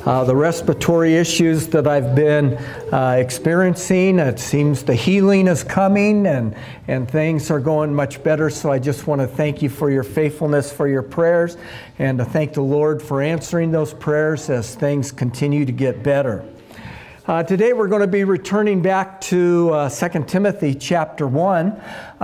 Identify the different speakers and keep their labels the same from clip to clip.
Speaker 1: the respiratory issues that I've been experiencing. It seems the healing is coming and things are going much better. So I just want to thank you for your faithfulness, for your prayers, and to thank the Lord for answering those prayers as things continue to get better. Today we're going to be returning back to 2 Timothy chapter 1.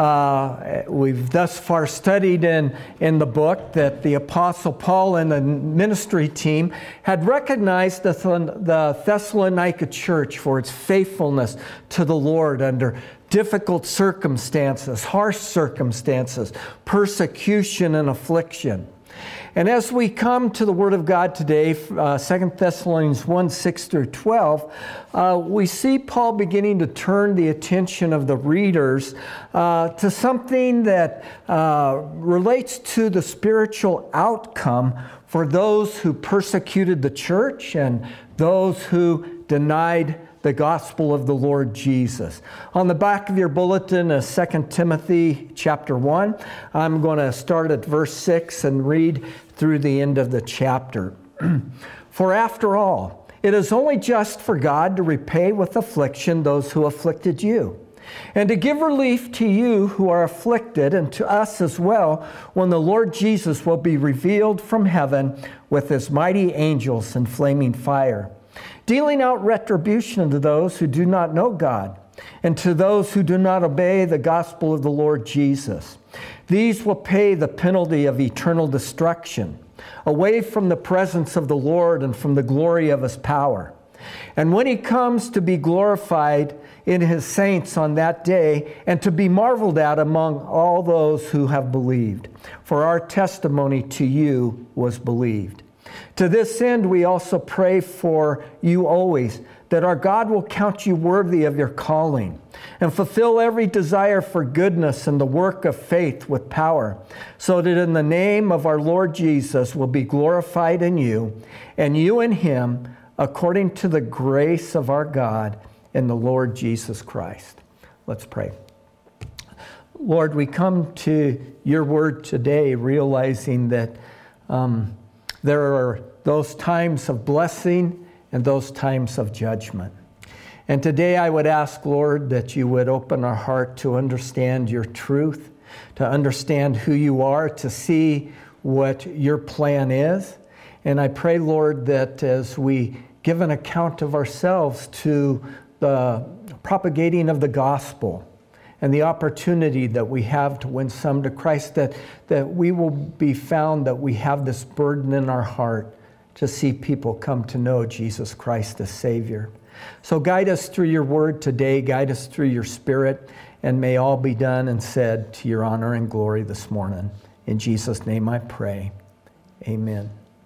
Speaker 1: We've thus far studied in the book that the Apostle Paul and the ministry team had recognized the Thessalonica church for its faithfulness to the Lord under difficult circumstances, harsh circumstances, persecution and affliction. And as we come to the Word of God today, 2 Thessalonians 1, 6 through 12, we see Paul beginning to turn the attention of the readers to something that relates to the spiritual outcome for those who persecuted the church and those who denied the gospel of the Lord Jesus. On the back of your bulletin is 2 Timothy chapter 1. I'm going to start at verse 6 and read through the end of the chapter. For after all, it is only just for God to repay with affliction those who afflicted you, and to give relief to you who are afflicted, and to us as well, when the Lord Jesus will be revealed from heaven with his mighty angels in flaming fire, dealing out retribution to those who do not know God, and to those who do not obey the gospel of the Lord Jesus. These will pay the penalty of eternal destruction, away from the presence of the Lord and from the glory of his power. And when he comes to be glorified in his saints on that day, and to be marveled at among all those who have believed. For our testimony to you was believed. To this end, we also pray for you always, that our God will count you worthy of your calling, and fulfill every desire for goodness and the work of faith with power, so that in the name of our Lord Jesus will be glorified in you, and you in him, according to the grace of our God and the Lord Jesus Christ. Let's pray. Lord, we come to your word today realizing that there are those times of blessing and those times of judgment. And today I would ask, Lord, that you would open our heart to understand your truth, to understand who you are, to see what your plan is. And I pray, Lord, that as we give an account of ourselves to the propagating of the gospel and the opportunity that we have to win some to Christ, that we will be found that we have this burden in our heart to see people come to know Jesus Christ as Savior. So guide us through your word today, guide us through your Spirit, and may all be done and said to your honor and glory this morning. In Jesus' name I pray. Amen.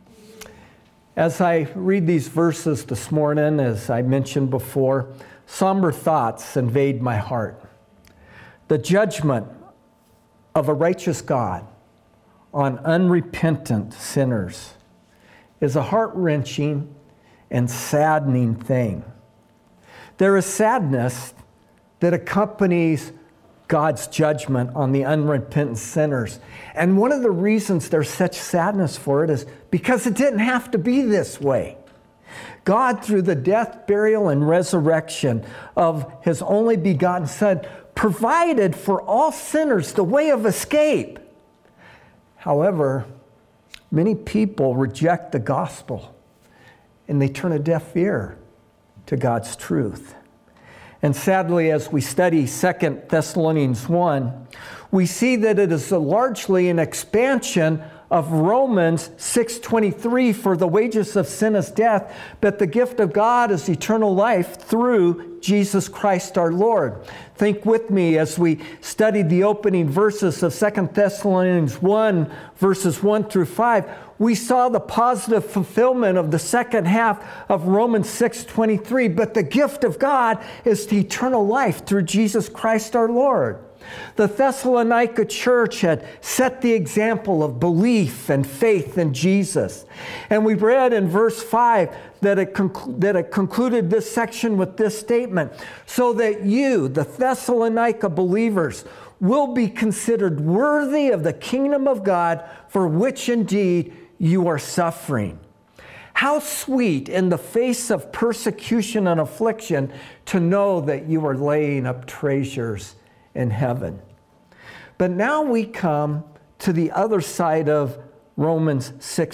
Speaker 1: As I read these verses this morning, as I mentioned before, somber thoughts invade my heart. The judgment of a righteous God on unrepentant sinners is a heart-wrenching and saddening thing. There is sadness that accompanies God's judgment on the unrepentant sinners. And one of the reasons there's such sadness for it is because it didn't have to be this way. God, through the death, burial, and resurrection of his only begotten Son, provided for all sinners the way of escape. However, many people reject the gospel and they turn a deaf ear to God's truth. And sadly, as we study 2 Thessalonians 1, we see that it is largely an expansion of Romans 6:23, for the wages of sin is death, but the gift of God is eternal life through Jesus Christ our Lord. Think with me as we study the opening verses of 2 Thessalonians 1, verses 1 through 5. We saw the positive fulfillment of the second half of Romans 6:23, but the gift of God is the eternal life through Jesus Christ our Lord. The Thessalonica church had set the example of belief and faith in Jesus. And we read in verse 5 that it concluded this section with this statement, so that you, the Thessalonica believers, will be considered worthy of the kingdom of God, for which indeed you are suffering. How sweet in the face of persecution and affliction to know that you are laying up treasures in heaven. But now we come to the other side of Romans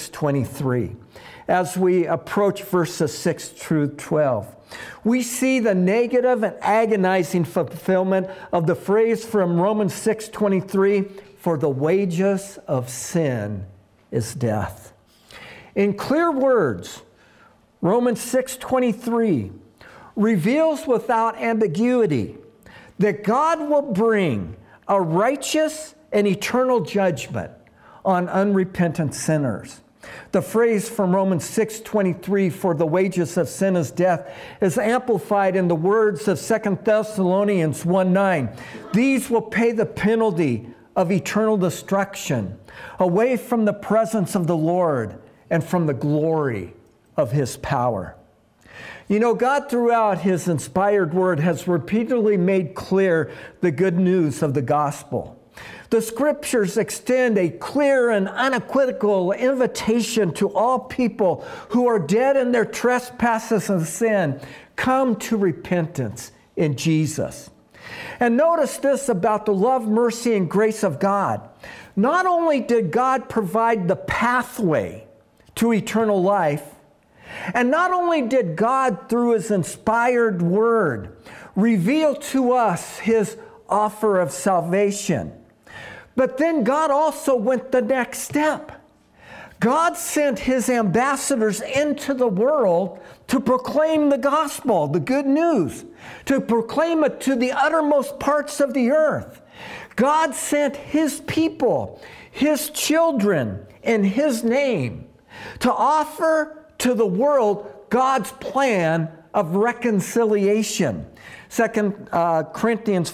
Speaker 1: 6:23. As we approach verses 6 through 12, we see the negative and agonizing fulfillment of the phrase from Romans 6:23, for the wages of sin is death. In clear words, Romans 6:23 reveals without ambiguity that God will bring a righteous and eternal judgment on unrepentant sinners. The phrase from Romans 6:23, for the wages of sin is death, is amplified in the words of 2 Thessalonians 1:9. These will pay the penalty of eternal destruction, away from the presence of the Lord and from the glory of His power. You know, God throughout His inspired word has repeatedly made clear the good news of the gospel. The Scriptures extend a clear and unequivocal invitation to all people who are dead in their trespasses and sin, come to repentance in Jesus. And notice this about the love, mercy, and grace of God. Not only did God provide the pathway to eternal life, and not only did God, through His inspired word, reveal to us His offer of salvation, but then God also went the next step. God sent His ambassadors into the world to proclaim the gospel, the good news, to proclaim it to the uttermost parts of the earth. God sent His people, His children, in His name to offer to the world God's plan of reconciliation. 2 Corinthians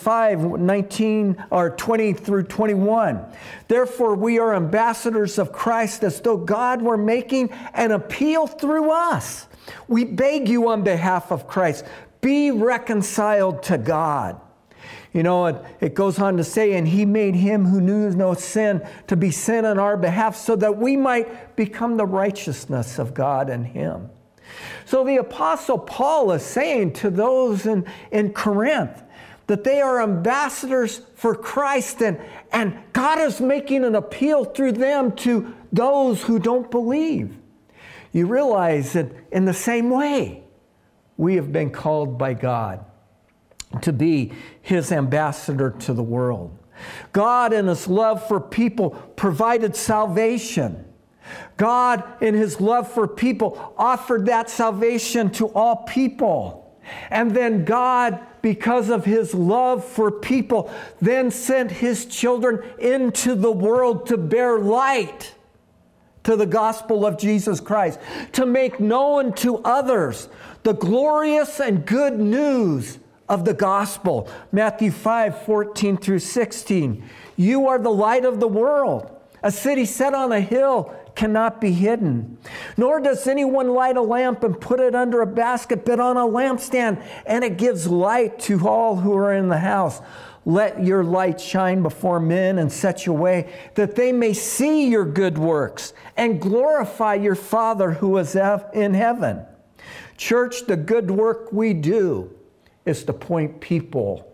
Speaker 1: 5:19 or 20 through 21. Therefore, we are ambassadors of Christ, as though God were making an appeal through us. We beg you on behalf of Christ, be reconciled to God. You know, it goes on to say, and He made Him who knew no sin to be sin on our behalf, so that we might become the righteousness of God in Him. So the Apostle Paul is saying to those in Corinth that they are ambassadors for Christ, and God is making an appeal through them to those who don't believe. You realize that in the same way, we have been called by God to be His ambassador to the world. God, in His love for people, provided salvation. God, in His love for people, offered that salvation to all people. And then God, because of His love for people, then sent His children into the world to bear light to the gospel of Jesus Christ, to make known to others the glorious and good news of the gospel. Matthew 5:14 through 16. You are the light of the world. A city set on a hill cannot be hidden. Nor does anyone light a lamp and put it under a basket, but on a lampstand, and it gives light to all who are in the house. Let your light shine before men in such a way that they may see your good works and glorify your Father who is in heaven. Church, the good work we do is to point people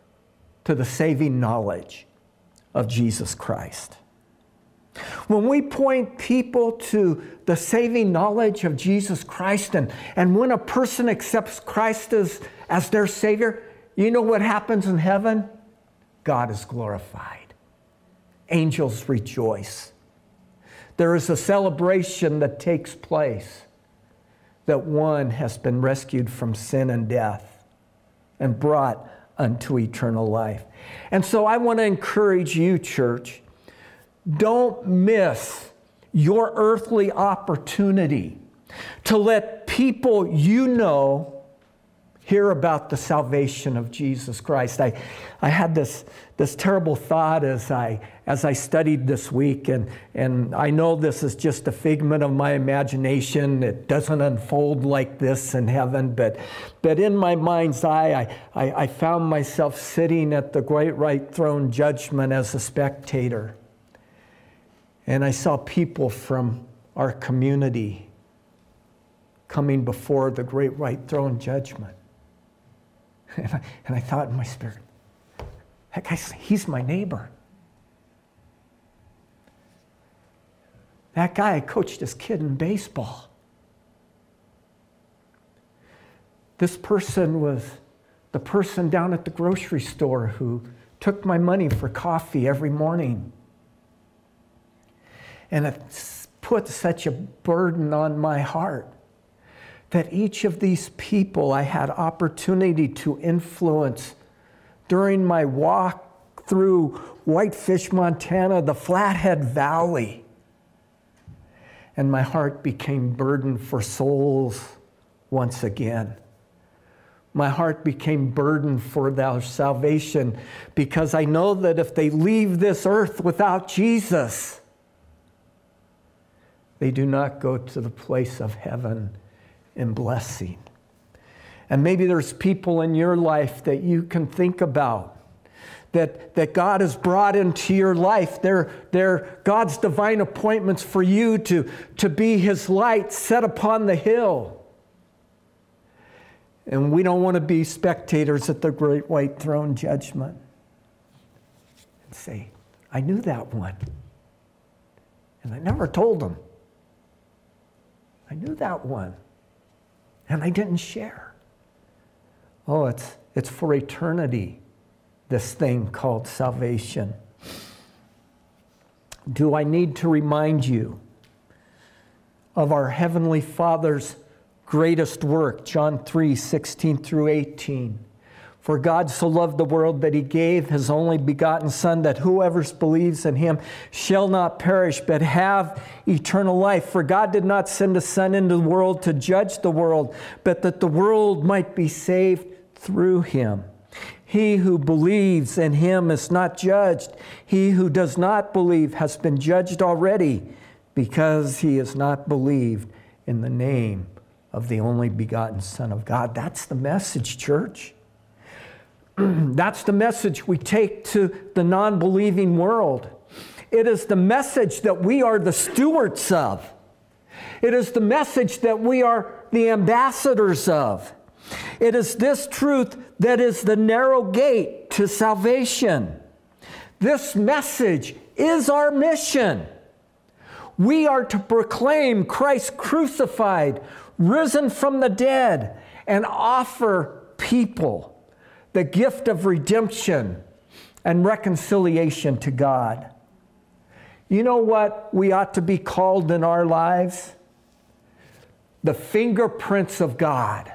Speaker 1: to the saving knowledge of Jesus Christ. When we point people to the saving knowledge of Jesus Christ, and when a person accepts Christ as their Savior, you know what happens in heaven? God is glorified. Angels rejoice. There is a celebration that takes place that one has been rescued from sin and death and brought unto eternal life. And so I want to encourage you, church, don't miss your earthly opportunity to let people you know hear about the salvation of Jesus Christ. I had this terrible thought as I studied this week, and I know this is just a figment of my imagination. It doesn't unfold like this in heaven, but in my mind's eye, I found myself sitting at the great white throne judgment as a spectator. And I saw people from our community coming before the great white throne judgment. And I thought in my spirit, that guy, he's my neighbor. That guy, I coached this kid in baseball. This person was the person down at the grocery store who took my money for coffee every morning. And it put such a burden on my heart that each of these people I had opportunity to influence during my walk through Whitefish, Montana, the Flathead Valley. And my heart became burdened for souls once again. My heart became burdened for their salvation because I know that if they leave this earth without Jesus, they do not go to the place of heaven in blessing. And maybe there's people in your life that you can think about that God has brought into your life. They're God's divine appointments for you to be His light set upon the hill. And we don't want to be spectators at the great white throne judgment and say, I knew that one. And I never told him. I knew that one. And I didn't share. Oh, it's for eternity, this thing called salvation. Do I need to remind you of our Heavenly Father's greatest work, John 3:16 through 18. For God so loved the world that He gave His only begotten Son, that whoever believes in Him shall not perish, but have eternal life. For God did not send a Son into the world to judge the world, but that the world might be saved through Him. He who believes in Him is not judged. He who does not believe has been judged already, because he has not believed in the name of the only begotten Son of God. That's the message, church. That's the message we take to the non-believing world. It is the message that we are the stewards of. It is the message that we are the ambassadors of. It is this truth that is the narrow gate to salvation. This message is our mission. We are to proclaim Christ crucified, risen from the dead, and offer people the gift of redemption and reconciliation to God. You know what we ought to be called in our lives? The fingerprints of God.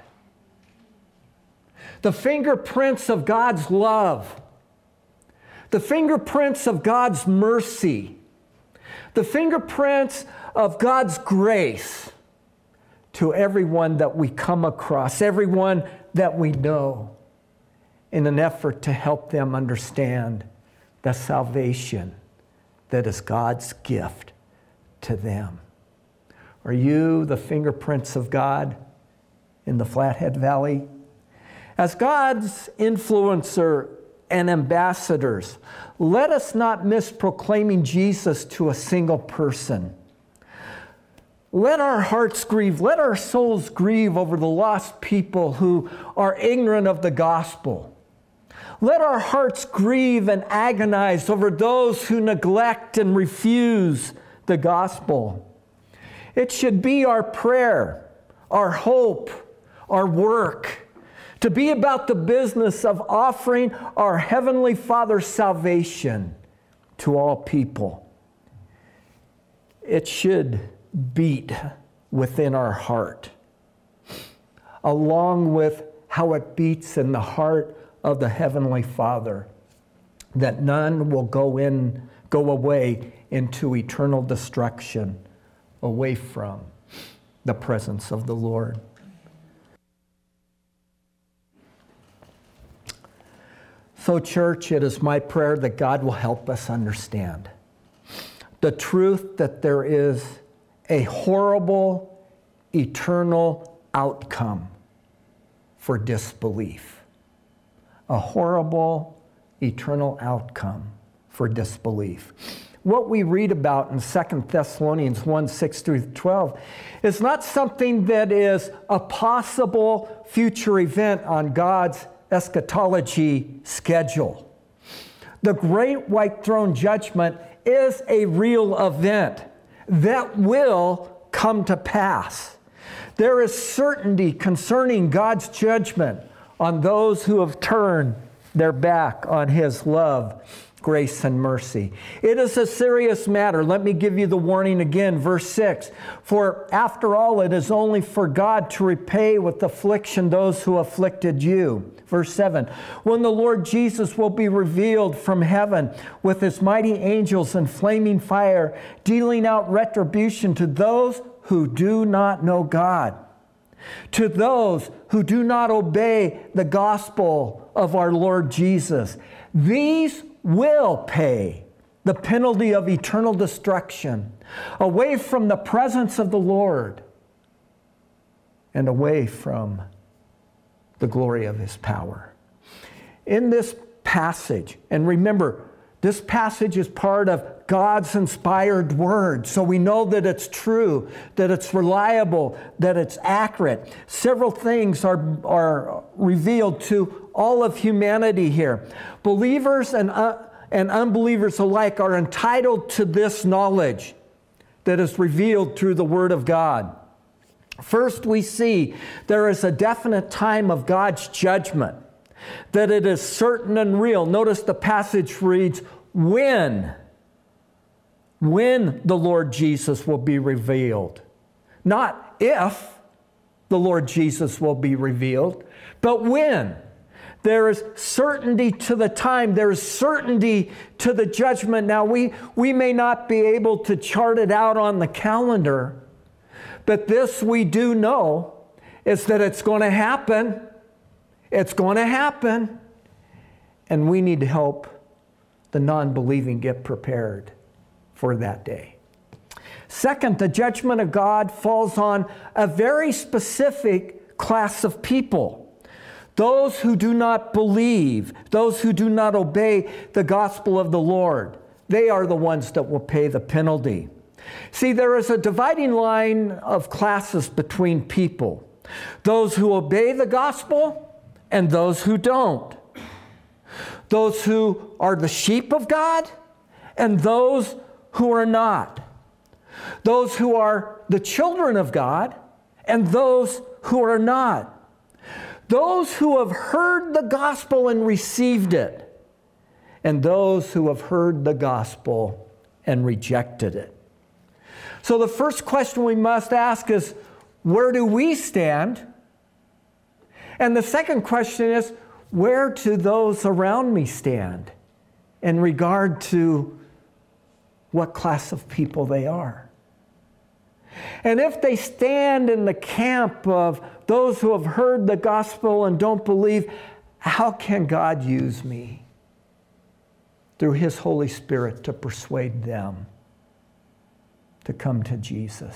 Speaker 1: The fingerprints of God's love. The fingerprints of God's mercy. The fingerprints of God's grace to everyone that we come across, everyone that we know, in an effort to help them understand the salvation that is God's gift to them. Are you the fingerprints of God in the Flathead Valley? As God's influencer and ambassadors, let us not miss proclaiming Jesus to a single person. Let our hearts grieve, let our souls grieve over the lost people who are ignorant of the gospel. Let our hearts grieve and agonize over those who neglect and refuse the gospel. It should be our prayer, our hope, our work, to be about the business of offering our Heavenly Father's salvation to all people. It should beat within our heart, along with how it beats in the heart of the Heavenly Father, that none will go away into eternal destruction, away from the presence of the Lord. So, church, it is my prayer that God will help us understand the truth that there is a horrible, eternal outcome for disbelief. A horrible, eternal outcome for disbelief. what we read about in 2 Thessalonians 1, 6 through 12 is not something that is a possible future event on God's eschatology schedule. The great white throne judgment is a real event that will come to pass. There is certainty concerning God's judgment on those who have turned their back on His love, grace, and mercy. It is a serious matter. Let me give you the warning again, verse 6. For after all, it is only for God to repay with affliction those who afflicted you. Verse 7. When the Lord Jesus will be revealed from heaven with His mighty angels in flaming fire, dealing out retribution to those who do not know God, to those who do not obey the gospel of our Lord Jesus. These will pay the penalty of eternal destruction, away from the presence of the Lord and away from the glory of His power. In this passage, and remember, this passage is part of God's inspired word, so we know that it's true, that it's reliable, that it's accurate. Several things are revealed to all of humanity here. Believers and unbelievers alike are entitled to this knowledge that is revealed through the Word of God. First, we see there is a definite time of God's judgment, that it is certain and real. Notice the passage reads, when the Lord Jesus will be revealed. Not if the Lord Jesus will be revealed, but when. There is certainty to the time. There is certainty to the judgment. Now, we may not be able to chart it out on the calendar, but this we do know is that it's going to happen. It's going to happen. And we need to help the non-believing get prepared for that day. Second, the judgment of God falls on a very specific class of people. Those who do not believe, those who do not obey the gospel of the Lord, they are the ones that will pay the penalty. See, there is a dividing line of classes between people. Those who obey the gospel and those who don't. Those who are the sheep of God and those who are not. Those who are the children of God and those who are not. Those who have heard the gospel and received it, and those who have heard the gospel and rejected it. So the first question we must ask is, where do we stand? And the second question is, where do those around me stand in regard to what class of people they are? And if they stand in the camp of those who have heard the gospel and don't believe, how can God use me through His Holy Spirit to persuade them to come to Jesus?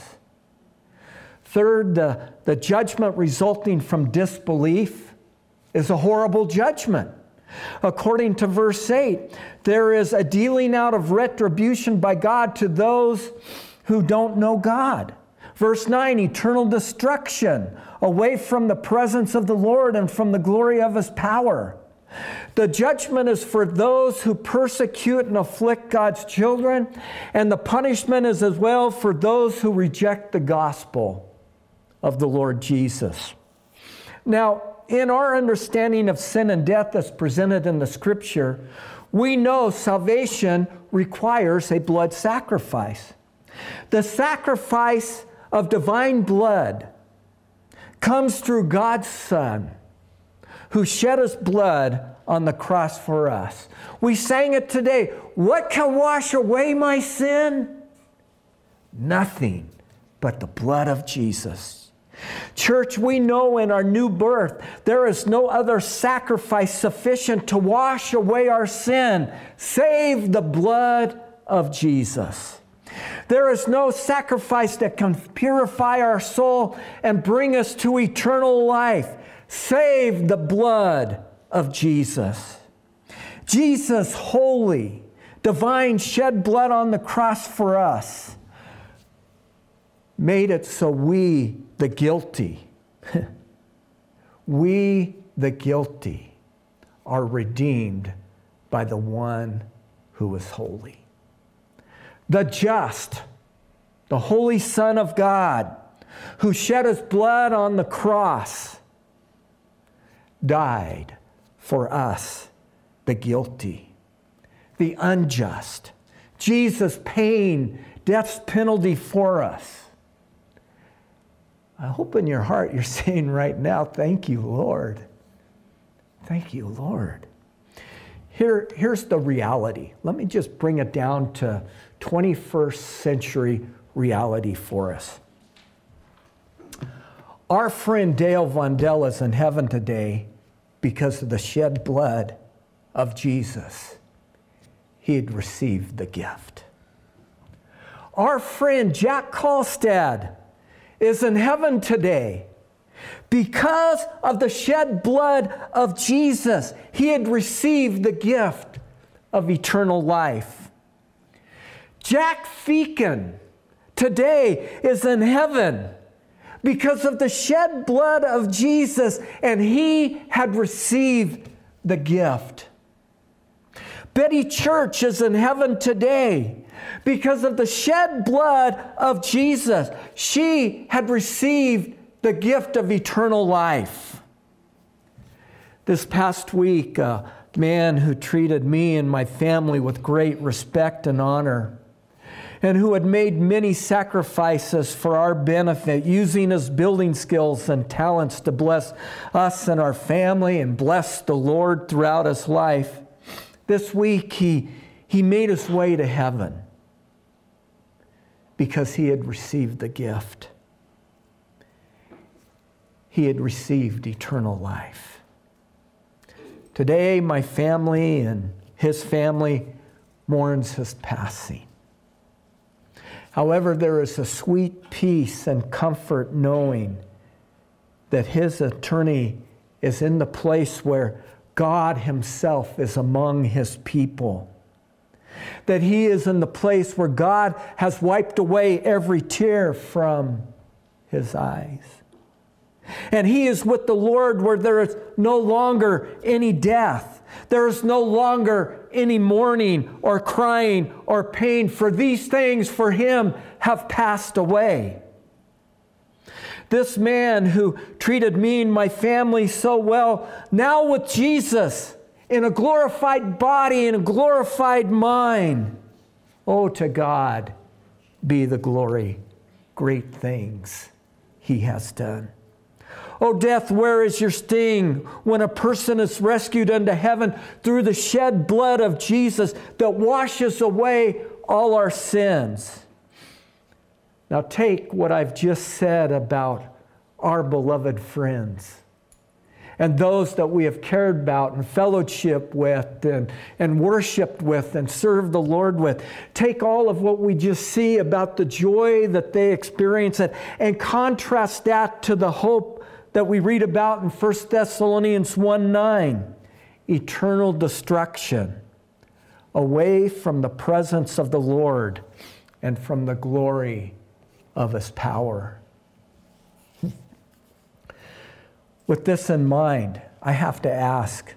Speaker 1: Third, the judgment resulting from disbelief is a horrible judgment. According to verse 8, there is a dealing out of retribution by God to those who don't know God. Verse 9, eternal destruction away from the presence of the Lord and from the glory of His power. The judgment is for those who persecute and afflict God's children, and the punishment is as well for those who reject the gospel of the Lord Jesus. Now, in our understanding of sin and death as presented in the Scripture, we know salvation requires a blood sacrifice. The sacrifice of divine blood comes through God's Son, who shed His blood on the cross for us. We sang it today. What can wash away my sin? Nothing but the blood of Jesus. Church, we know in our new birth, there is no other sacrifice sufficient to wash away our sin, save the blood of Jesus. There is no sacrifice that can purify our soul and bring us to eternal life, save the blood of Jesus. Jesus, holy, divine shed blood on the cross for us, made it so we, the guilty, we, the guilty, are redeemed by the one who is holy. The just, the Holy Son of God, who shed his blood on the cross, died for us, the guilty, the unjust. Jesus paying death's penalty for us. I hope in your heart you're saying right now, thank you, Lord. Thank you, Lord. Here's the reality. Let me just bring it down to 21st century reality for us. Our friend Dale Vondel is in heaven today because of the shed blood of Jesus. He had received the gift. Our friend Jack Kolstad is in heaven today because of the shed blood of Jesus. He had received the gift of eternal life. Jack Feakin today is in heaven because of the shed blood of Jesus, and he had received the gift. Betty Church is in heaven today because of the shed blood of Jesus. She had received the gift of eternal life. This past week, a man who treated me and my family with great respect and honor, and who had made many sacrifices for our benefit, using his building skills and talents to bless us and our family and bless the Lord throughout his life. This week, he made his way to heaven because he had received the gift. He had received eternal life. Today, my family and his family mourns his passing. However, there is a sweet peace and comfort knowing that his eternity is in the place where God himself is among his people. That he is in the place where God has wiped away every tear from his eyes. And he is with the Lord where there is no longer any death. There is no longer any mourning or crying or pain, for these things for him have passed away. This man who treated me and my family so well, now with Jesus in a glorified body and a glorified mind. Oh, to God be the glory, great things he has done. Oh, death, where is your sting when a person is rescued unto heaven through the shed blood of Jesus that washes away all our sins? Now take what I've just said about our beloved friends and those that we have cared about and fellowship with and worshiped with and served the Lord with. Take all of what we just see about the joy that they experience and contrast that to the hope that we read about in 1 Thessalonians 1:9, eternal destruction, away from the presence of the Lord and from the glory of his power. With this in mind, I have to ask,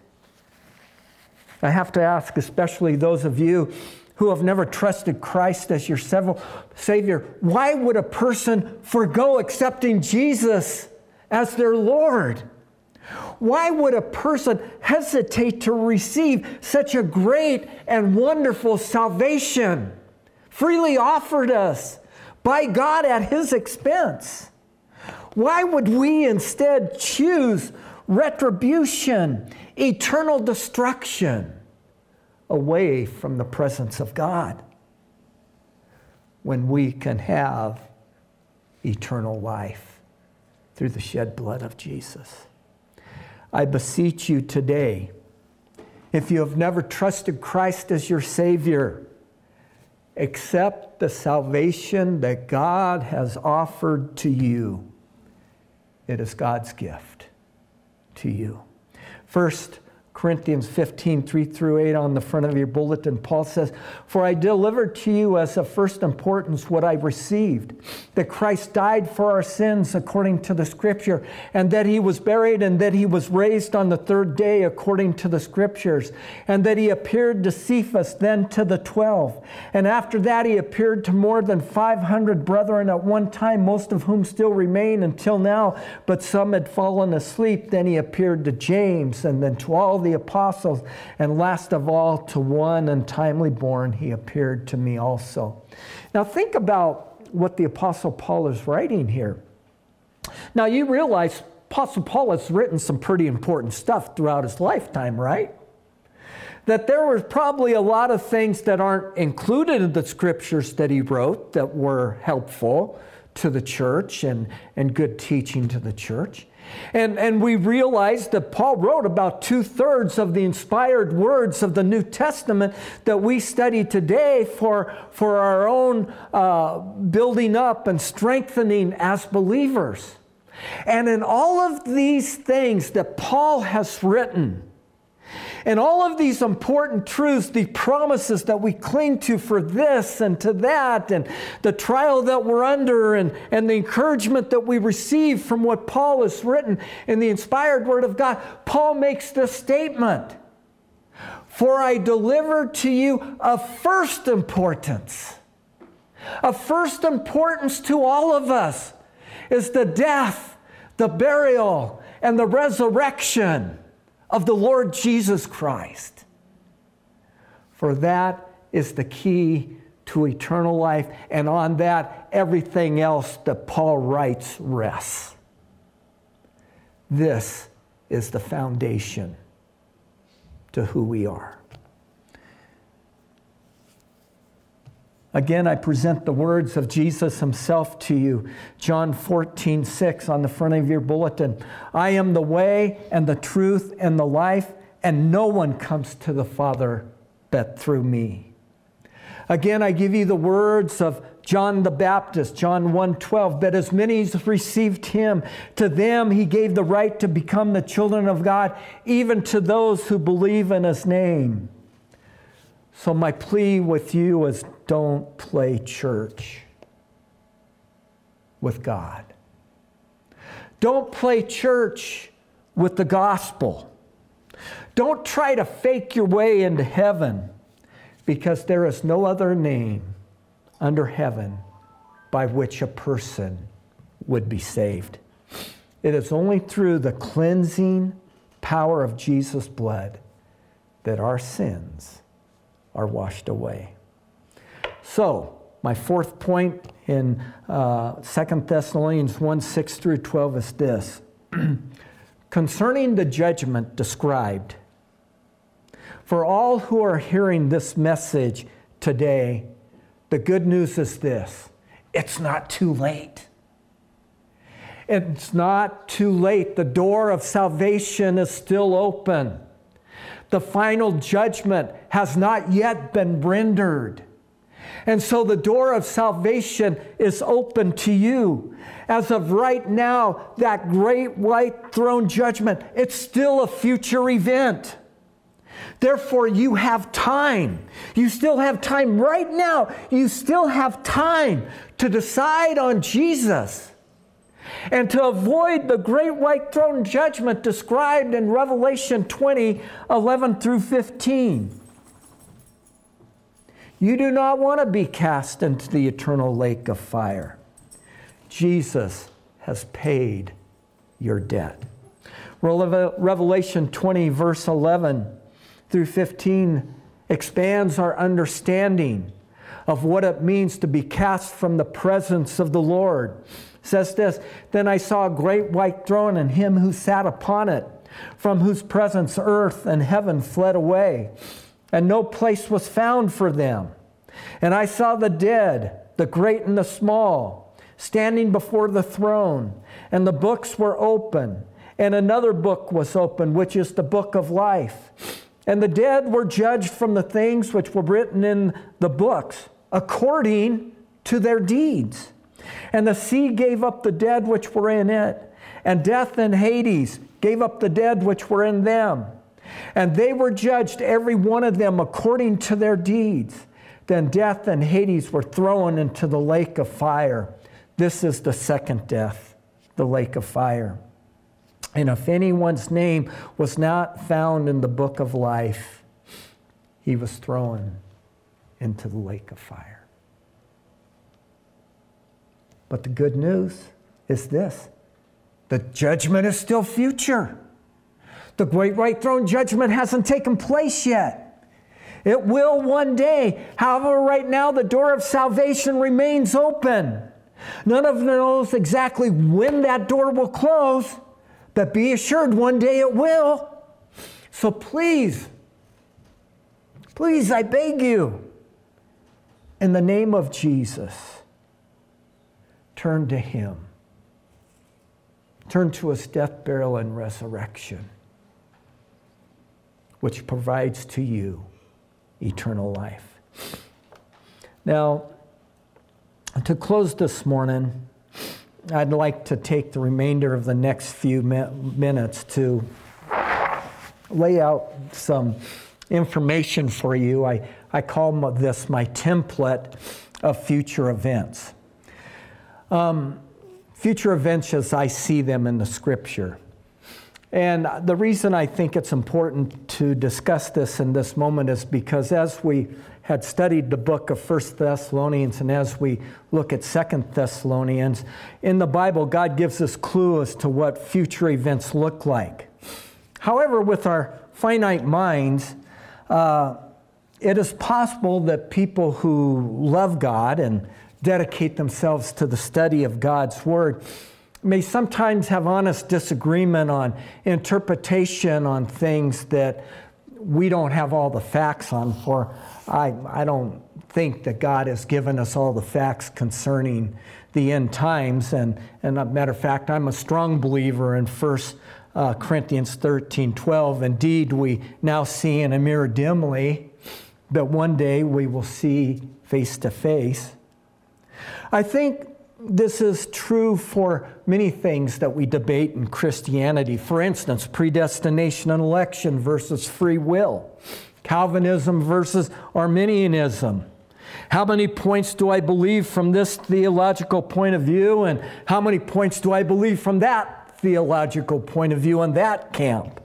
Speaker 1: especially those of you who have never trusted Christ as your Savior, why would a person forgo accepting Jesus as their Lord? Why would a person hesitate to receive such a great and wonderful salvation freely offered us by God at his expense? Why would we instead choose retribution, eternal destruction, away from the presence of God when we can have eternal life through the shed blood of Jesus? I beseech you today, if you have never trusted Christ as your Savior, accept the salvation that God has offered to you. It is God's gift to you. First Corinthians 15, 3 through 8 on the front of your bulletin, Paul says, "For I delivered to you as of first importance what I received, that Christ died for our sins according to the Scripture, and that he was buried, and that he was raised on the third day according to the Scriptures, and that he appeared to Cephas, then to the 12. And after that he appeared to more than 500 brethren at one time, most of whom still remain until now, but some had fallen asleep. Then he appeared to James, and then to all the apostles, and last of all to one untimely born, he appeared to me also." Now think about what the Apostle Paul is writing here. Now you realize Apostle Paul has written some pretty important stuff throughout his lifetime, right? That there were probably a lot of things that aren't included in the scriptures that he wrote that were helpful to the church and good teaching to the church. And we realize that Paul wrote about 2/3 of the inspired words of the New Testament that we study today for our own building up and strengthening as believers. And in all of these things that Paul has written, and all of these important truths, the promises that we cling to for this and to that, and the trial that we're under, and the encouragement that we receive from what Paul has written in the inspired Word of God, Paul makes this statement: "For I delivered to you of first importance." Of first importance to all of us is the death, the burial, and the resurrection of the Lord Jesus Christ. For that is the key to eternal life, and on that everything else that Paul writes rests. This is the foundation to who we are. Again, I present the words of Jesus himself to you. John 14:6 on the front of your bulletin. "I am the way and the truth and the life, and no one comes to the Father but through me." Again, I give you the words of John the Baptist, John 1:12. "But as many as received him, to them he gave the right to become the children of God, even to those who believe in his name." So my plea with you is, don't play church with God. Don't play church with the gospel. Don't try to fake your way into heaven, because there is no other name under heaven by which a person would be saved. It is only through the cleansing power of Jesus' blood that our sins are washed away. So, my fourth point in 2 Thessalonians 1:6 through 12 is this. Concerning the judgment described, for all who are hearing this message today, the good news is this: it's not too late. It's not too late. The door of salvation is still open. The final judgment has not yet been rendered. And so the door of salvation is open to you. As of right now, that great white throne judgment, it's still a future event. Therefore, you have time. You still have time right now. You still have time to decide on Jesus and to avoid the great white throne judgment described in Revelation 20:11 through 15. You do not want to be cast into the eternal lake of fire. Jesus has paid your debt. Revelation 20, verse 11 through 15 expands our understanding of what it means to be cast from the presence of the Lord. It says this: "Then I saw a great white throne and him who sat upon it, from whose presence earth and heaven fled away, and no place was found for them. And I saw the dead, the great and the small, standing before the throne, and the books were open, and another book was open, which is the book of life. And the dead were judged from the things which were written in the books, according to their deeds. And the sea gave up the dead which were in it, and death and Hades gave up the dead which were in them. And they were judged, every one of them, according to their deeds. Then death and Hades were thrown into the lake of fire. This is the second death, the lake of fire. And if anyone's name was not found in the book of life, he was thrown into the lake of fire. But the good news is this: the judgment is still future. The great white throne judgment hasn't taken place yet. It will one day. However, right now the door of salvation remains open. None of them knows exactly when that door will close, but be assured one day it will. So please, I beg you, in the name of Jesus, turn to Him. Turn to His death, burial, and resurrection, which provides to you eternal life. Now, to close this morning, I'd like to take the remainder of the next few minutes to lay out some information for you. I call this my template of future events. Future events as I see them in the Scripture. And the reason I think it's important to discuss this in this moment is because as we had studied the book of 1 Thessalonians and as we look at 2 Thessalonians, in the Bible, God gives us clue as to what future events look like. However, with our finite minds, it is possible that people who love God and dedicate themselves to the study of God's Word may sometimes have honest disagreement on interpretation on things that we don't have all the facts on. For I don't think that God has given us all the facts concerning the end times. And a matter of fact, I'm a strong believer in 1 Corinthians 13:12. Indeed, we now see in a mirror dimly, but one day we will see face to face. I think this is true for many things that we debate in Christianity. For instance, predestination and election versus free will. Calvinism versus Arminianism. How many points do I believe from this theological point of view, and how many points do I believe from that theological point of view in that camp?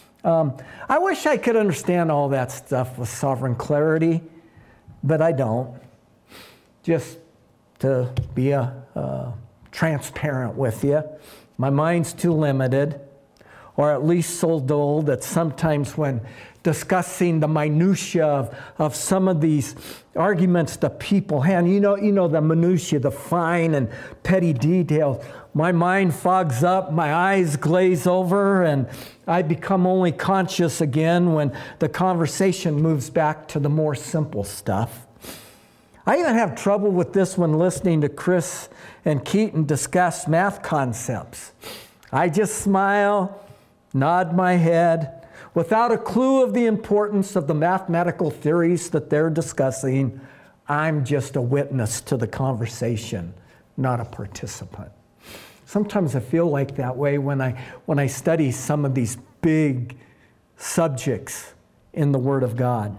Speaker 1: I wish I could understand all that stuff with sovereign clarity, but I don't. Just to be transparent with you, my mind's too limited, or at least so dull that sometimes when discussing the minutia of some of these arguments that people have, you know the minutia, the fine and petty details, my mind fogs up, my eyes glaze over, and I become only conscious again when the conversation moves back to the more simple stuff. I even have trouble with this when listening to Chris and Keaton discuss math concepts. I just smile, nod my head, without a clue of the importance of the mathematical theories that they're discussing. I'm just a witness to the conversation, not a participant. Sometimes I feel like that way when I study some of these big subjects in the Word of God.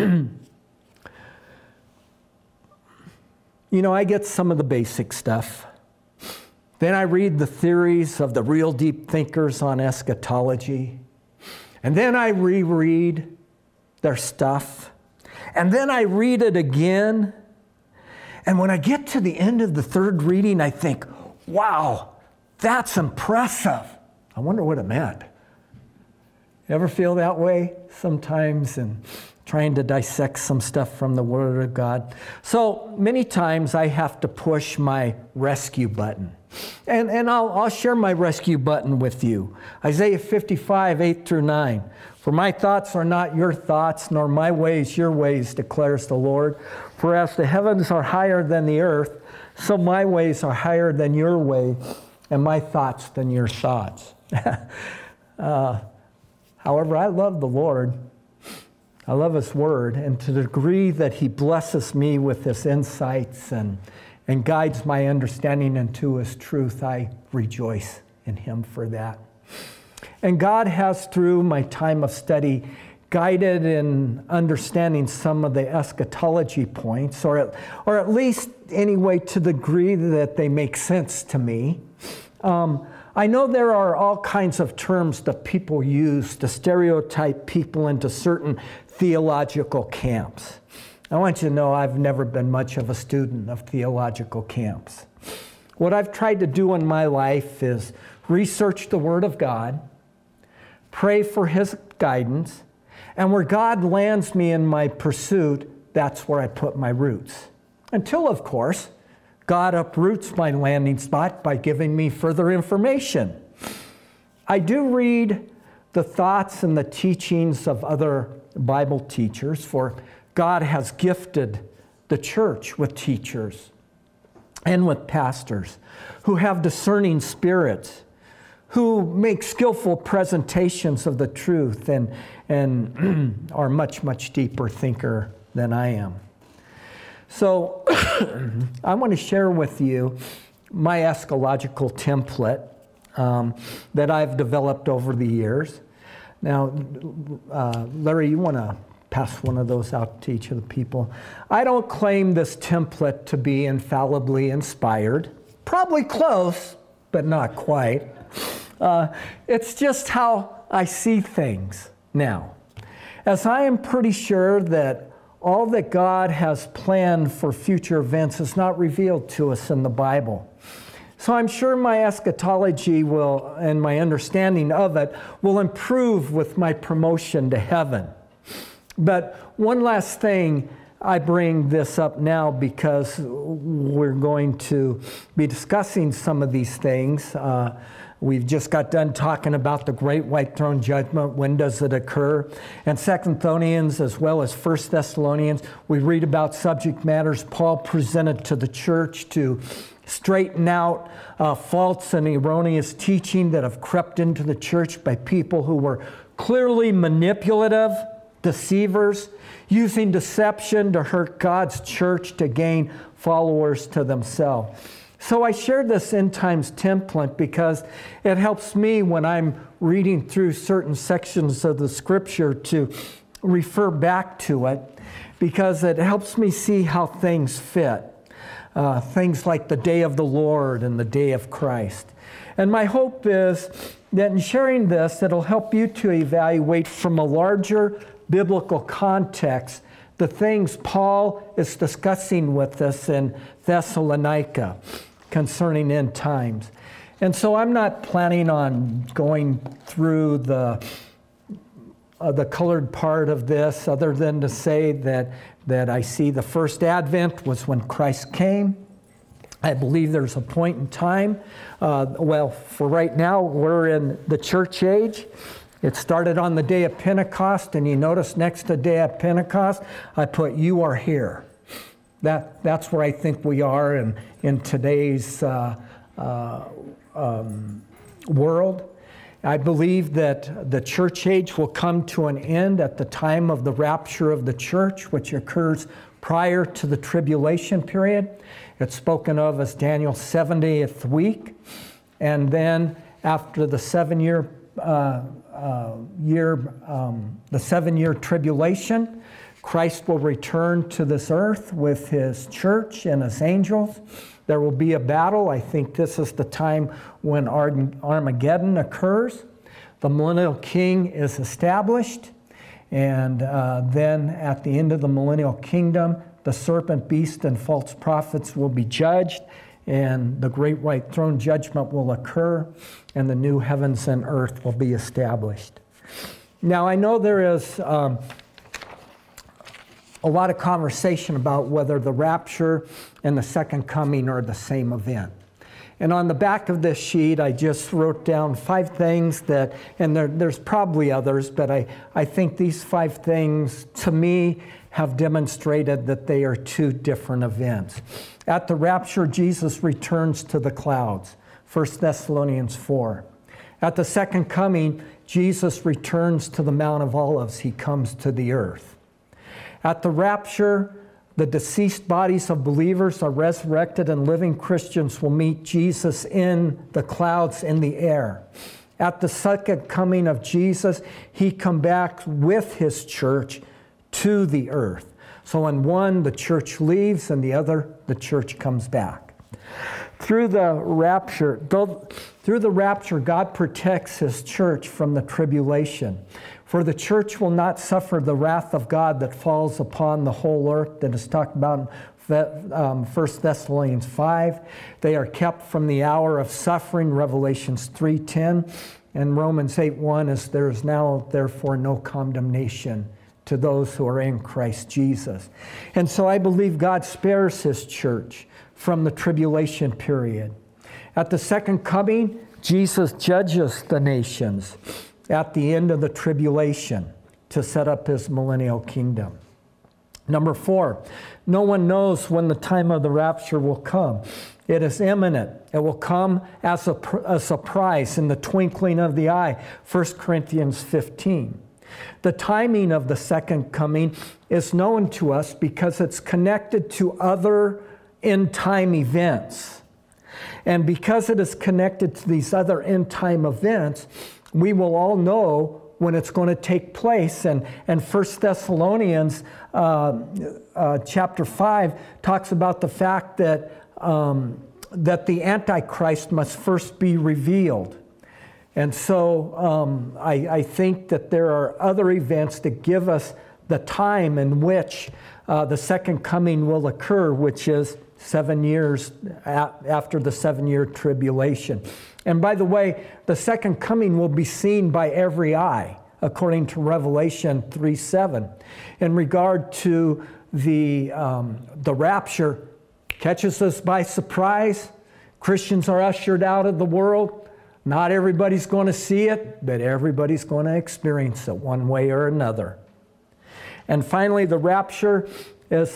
Speaker 1: You know, I get some of the basic stuff. Then I read the theories of the real deep thinkers on eschatology. And then I reread their stuff. And then I read it again. And when I get to the end of the third reading, I think, wow, that's impressive. I wonder what it meant. Ever feel that way sometimes? And trying to dissect some stuff from the Word of God. So many times I have to push my rescue button. And I'll share my rescue button with you. Isaiah 55, 8 through 9. For my thoughts are not your thoughts, nor my ways your ways, declares the Lord. For as the heavens are higher than the earth, so my ways are higher than your way, and my thoughts than your thoughts. However, I love the Lord. I love His Word, and to the degree that He blesses me with His insights and guides my understanding into His truth, I rejoice in Him for that. And God has, through my time of study, guided in understanding some of the eschatology points, or at least anyway to the degree that they make sense to me. I know there are all kinds of terms that people use to stereotype people into certain theological camps. I want you to know I've never been much of a student of theological camps. What I've tried to do in my life is research the Word of God, pray for His guidance, and where God lands me in my pursuit, that's where I put my roots. Until, of course, God uproots my landing spot by giving me further information. I do read the thoughts and the teachings of other Bible teachers, for God has gifted the church with teachers and with pastors who have discerning spirits, who make skillful presentations of the truth and are much, much deeper thinker than I am. So I want to share with you my eschatological template that I've developed over the years. Now, Larry, you want to pass one of those out to each of the people? I don't claim this template to be infallibly inspired. Probably close, but not quite. It's just how I see things now. As I am pretty sure that all that God has planned for future events is not revealed to us in the Bible. So I'm sure my eschatology will, and my understanding of it, will improve with my promotion to heaven. But one last thing, I bring this up now because we're going to be discussing some of these things. We've just got done talking about the great white throne judgment. When does it occur? And 2 Thessalonians as well as 1 Thessalonians, we read about subject matters Paul presented to the church to straighten out false and erroneous teaching that have crept into the church by people who were clearly manipulative, deceivers, using deception to hurt God's church to gain followers to themselves. So I shared this end times template because it helps me when I'm reading through certain sections of the scripture to refer back to it, because it helps me see how things fit. Things like the day of the Lord and the day of Christ. And my hope is that in sharing this, it'll help you to evaluate from a larger biblical context the things Paul is discussing with us in Thessalonica concerning end times. And so I'm not planning on going through the colored part of this other than to say that I see the first advent was when Christ came. I believe there's a point in time. For right now, we're in the church age. It started on the day of Pentecost, and you notice next to day of Pentecost, I put "you are here." That's where I think we are in today's world. I believe that the church age will come to an end at the time of the rapture of the church, which occurs prior to the tribulation period. It's spoken of as Daniel's 70th week. And then after the 7-year tribulation, Christ will return to this earth with His church and His angels. There will be a battle. I think this is the time when Armageddon occurs. The millennial king is established. And then at the end of the millennial kingdom, the serpent, beast, and false prophets will be judged. And the great white throne judgment will occur. And the new heavens and earth will be established. Now, I know there is a lot of conversation about whether the rapture and the second coming are the same event. And on the back of this sheet, I just wrote down 5 things that, and there's probably others, but I think these 5 things, to me, have demonstrated that they are 2 different events. At the rapture, Jesus returns to the clouds, 1 Thessalonians 4. At the second coming, Jesus returns to the Mount of Olives. He comes to the earth. At the rapture, the deceased bodies of believers are resurrected and living Christians will meet Jesus in the clouds in the air. At the second coming of Jesus, he come back with his church to the earth. So in one, the church leaves, and the other, the church comes back. Through the rapture, God protects his church from the tribulation. For the church will not suffer the wrath of God that falls upon the whole earth that is talked about in 1 Thessalonians 5. They are kept from the hour of suffering, Revelations 3:10. And Romans 8:1 is, there is now therefore no condemnation to those who are in Christ Jesus. And so I believe God spares his church from the tribulation period. At the second coming, Jesus judges the nations at the end of the tribulation to set up his millennial kingdom. Number 4, no one knows when the time of the rapture will come. It is imminent. It will come as a surprise in the twinkling of the eye, 1 Corinthians 15. The timing of the second coming is known to us because it's connected to other end-time events. And because it is connected to these other end-time events, we will all know when it's going to take place. And 1 Thessalonians chapter 5 talks about the fact that the Antichrist must first be revealed. And so I think that there are other events that give us the time in which the second coming will occur, which is 7 years after the 7-year tribulation. And by the way, the second coming will be seen by every eye, according to Revelation 3:7. In regard to the rapture, catches us by surprise. Christians are ushered out of the world. Not everybody's going to see it, but everybody's going to experience it one way or another. And finally, the rapture is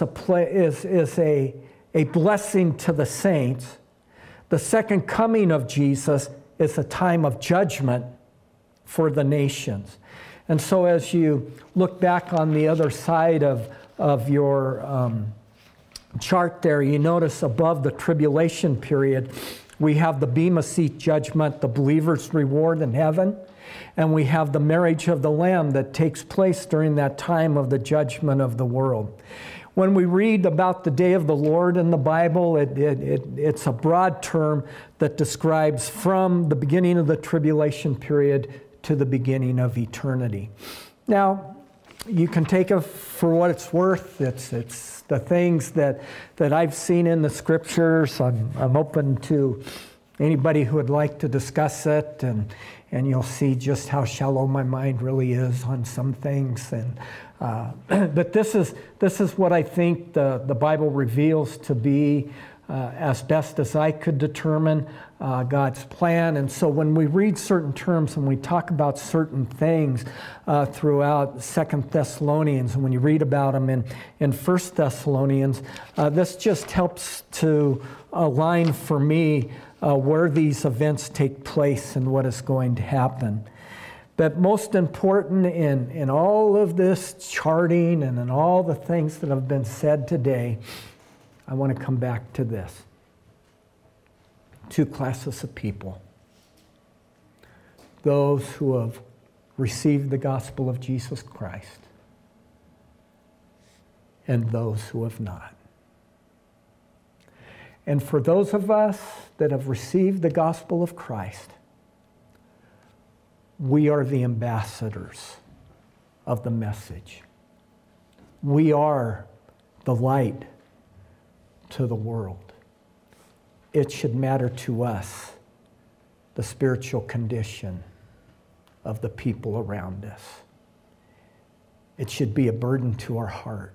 Speaker 1: a blessing to the saints. The second coming of Jesus is a time of judgment for the nations. And so as you look back on the other side of your chart there, you notice above the tribulation period, we have the Bema Seat judgment, the believer's reward in heaven, and we have the marriage of the Lamb that takes place during that time of the judgment of the world. When we read about the day of the Lord in the Bible, it's a broad term that describes from the beginning of the tribulation period to the beginning of eternity. Now, you can take it for what it's worth. It's the things that I've seen in the scriptures. I'm open to anybody who would like to discuss it, and you'll see just how shallow my mind really is on some things. But this is what I think the Bible reveals to be, as best as I could determine, God's plan. And so when we read certain terms and we talk about certain things throughout 2 Thessalonians, and when you read about them in 1 Thessalonians, this just helps to align for me where these events take place and what is going to happen. But most important in all of this charting and in all the things that have been said today, I want to come back to this. 2 classes of people. Those who have received the gospel of Jesus Christ and those who have not. And for those of us that have received the gospel of Christ, we are the ambassadors of the message. We are the light to the world. It should matter to us the spiritual condition of the people around us. It should be a burden to our heart.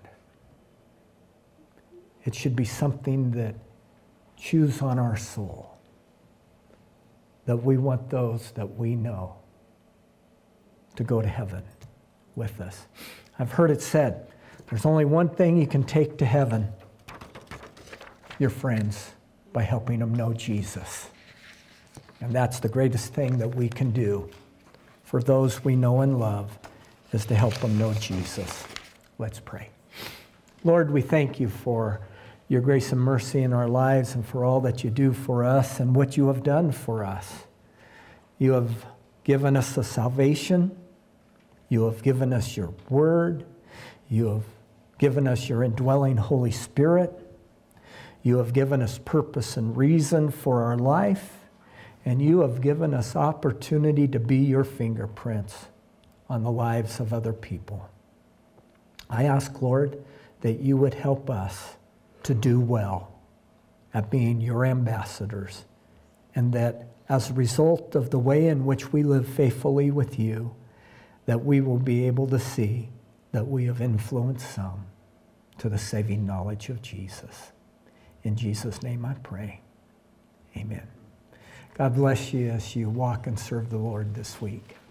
Speaker 1: It should be something that chews on our soul, that we want those that we know to go to heaven with us. I've heard it said, there's only one thing you can take to heaven, your friends, by helping them know Jesus. And that's the greatest thing that we can do for those we know and love, is to help them know Jesus. Let's pray. Lord, we thank you for your grace and mercy in our lives and for all that you do for us and what you have done for us. You have given us the salvation. You have given us your word. You have given us your indwelling Holy Spirit. You have given us purpose and reason for our life. And you have given us opportunity to be your fingerprints on the lives of other people. I ask, Lord, that you would help us to do well at being your ambassadors, and that as a result of the way in which we live faithfully with you, that we will be able to see that we have influenced some to the saving knowledge of Jesus. In Jesus' name I pray. Amen. God bless you as you walk and serve the Lord this week.